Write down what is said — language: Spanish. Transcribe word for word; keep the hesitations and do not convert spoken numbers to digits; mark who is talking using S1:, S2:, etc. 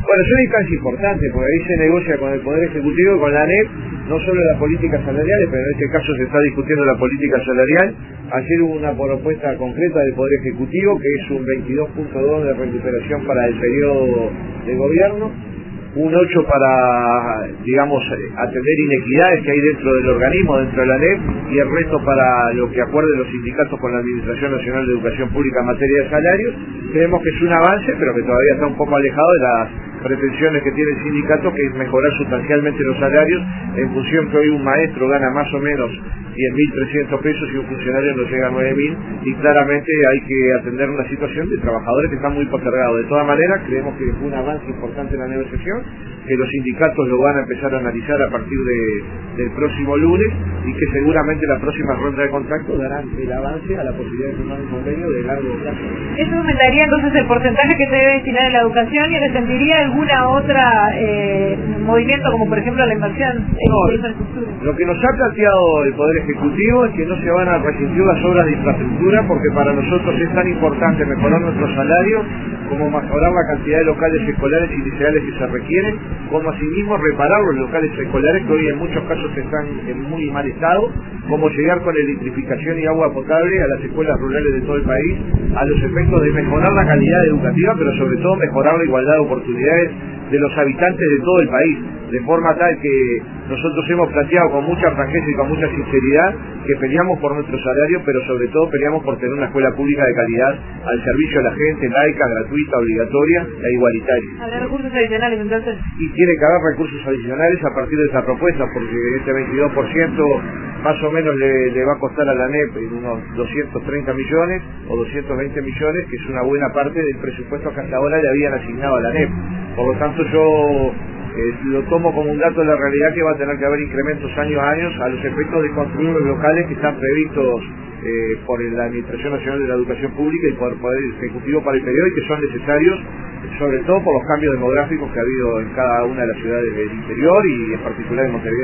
S1: Bueno, es una instancia importante, porque ahí se negocia con el Poder Ejecutivo y con la ANEP, no solo las políticas salariales, pero en este caso se está discutiendo la política salarial. Ayer hubo una propuesta concreta del Poder Ejecutivo, que es un veintidós punto dos de recuperación para el periodo de gobierno, un ocho para, digamos, atender inequidades que hay dentro del organismo, dentro de la ANEP, y el resto para lo que acuerden los sindicatos con la Administración Nacional de Educación Pública en materia de salarios. Creemos que es un avance, pero que todavía está un poco alejado de las pretensiones que tiene el sindicato, que es mejorar sustancialmente los salarios, en función que hoy un maestro gana más o menos diez mil trescientos pesos y un funcionario no llega a nueve mil, y claramente hay que atender una situación de trabajadores que están muy postergados. De todas maneras, creemos que fue un avance importante en la negociación, que los sindicatos lo van a empezar a analizar a partir de, del próximo lunes, y que seguramente la próxima ronda de contactos darán el avance a la posibilidad de firmar un convenio de largo plazo.
S2: Eso aumentaría entonces el porcentaje que se debe destinar a la educación, y resentiría alguna otra eh, movimiento, como por ejemplo la inversión en
S1: no,
S2: infraestructura.
S1: Lo que nos ha planteado el Poder Ejecutivo es que no se van a resentir las obras de infraestructura, porque para nosotros es tan importante mejorar nuestros salarios como mejorar la cantidad de locales escolares iniciales que se requieren, como asimismo reparar los locales escolares que hoy en muchos casos están en muy mal estado, como llegar con electrificación y agua potable a las escuelas rurales de todo el país, a los efectos de mejorar la calidad educativa, pero sobre todo mejorar la igualdad de oportunidades de los habitantes de todo el país, de forma tal que nosotros hemos planteado con mucha franqueza y con mucha sinceridad que peleamos por nuestro salario, pero sobre todo peleamos por tener una escuela pública de calidad al servicio de la gente, laica, gratuita, obligatoria e igualitaria.
S2: ¿Habrá recursos adicionales entonces?
S1: Y tiene que haber recursos adicionales a partir de esa propuesta, porque este veintidós por ciento más o menos le, le va a costar a la ANEP unos doscientos treinta millones o doscientos veinte millones, que es una buena parte del presupuesto que hasta ahora le habían asignado a la ANEP. Por lo tanto, yo eh, lo tomo como un dato de la realidad, que va a tener que haber incrementos año a año a los efectos de construir los locales que están previstos eh, por la Administración Nacional de la Educación Pública y por el Poder Ejecutivo para el periodo, y que son necesarios sobre todo por los cambios demográficos que ha habido en cada una de las ciudades del interior y en particular en Montevideo.